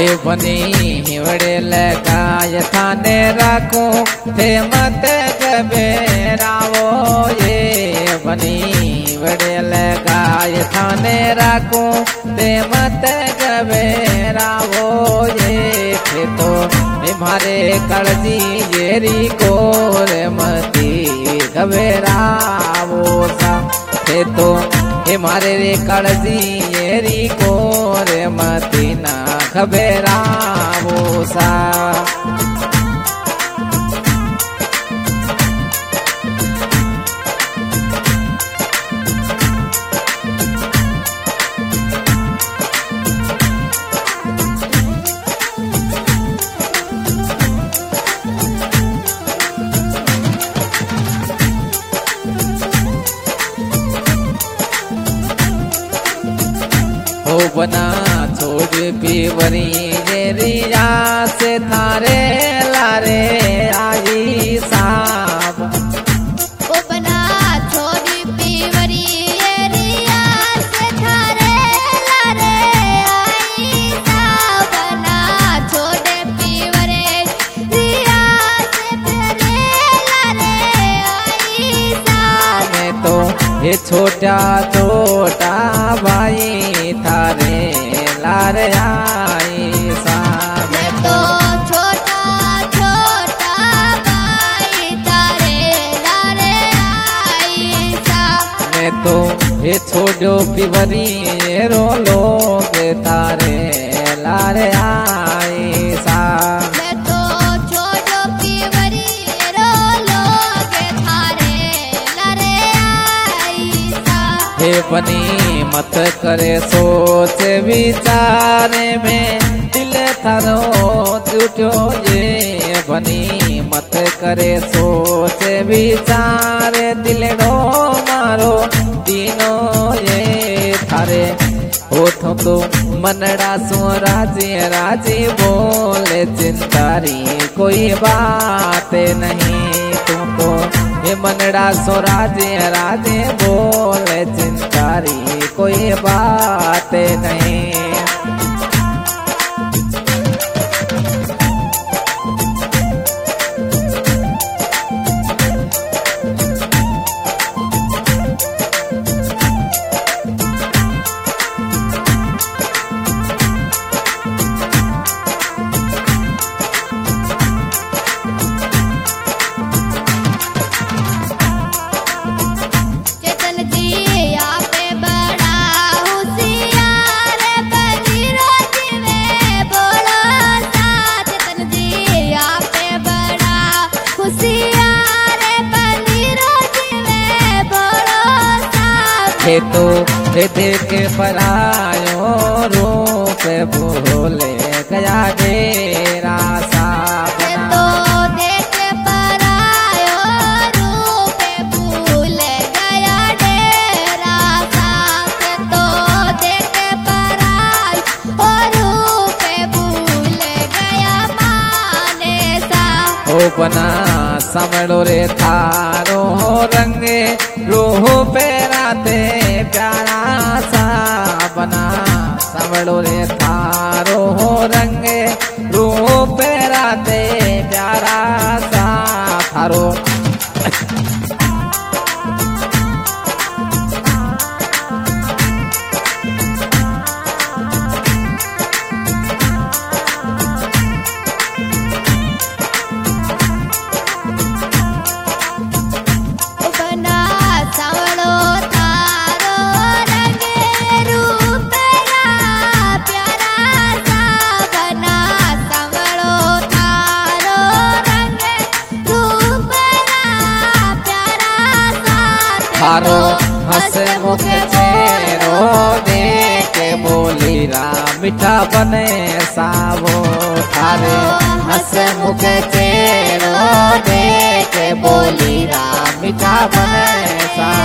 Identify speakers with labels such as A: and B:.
A: हे बनी हिवड़े लगाय थाने रखूं थे मत घबरावो ये बनी हिवड़े लगाय थाने रखूं थे मत घबरावो ये थे तो मारे कड़जी येरी गोर मती घबरावो सा थे तो मारे रे कड़जी येरी गोर मती ना घबरावो सा। बना छोड़ पीवरी रिया से तारे लारे आई साब
B: ओ बना छोड़ पीवरी रिया से थारे लारे आई साब बना छोड़ पीवरे रिया से थारे लारे आई साब
A: मैं तो ये छोटा छोटा भाई थारे लारे आई साब
B: मैं तो छोटा छोटा भाई थारे लारे आई साब
A: मैं तो ये छोड़ो पिवरी रो लोग थारे लारे आई साब
B: मैं तो छोड़ो पीवरी रो लोग थारे लारे आई साब
A: हे बनी मत करे सोच विचारे में दिल थारो टूटो ये बनी मत करे सोच विचारे दिल रो मारो तीनों ये थारे होठों तो मनड़ा सो राजी राजी बोले चिंतारी कोई बात नहीं तुमको ये मनड़ा सो राजे राजे बोले चिंतारी कोई बात नहीं। तो देख परायो रूप भूले गया डेरा साब
B: तो देख परायो रूप भूल गया डेरा साब तो देख परायो रूप भूल गया माने सा
A: ओ बना समड़ो रे थारो रंगे रूह पेराते प्यारा सा बना समड़ो रे थारो रंगे रूह पेराते प्यारा सा थारो थारो हंस मुख चेहरो देख बोली राम मीठा बने सावो थारे हंस मुख चेहरो देख बोली राम मीठा बने सावो।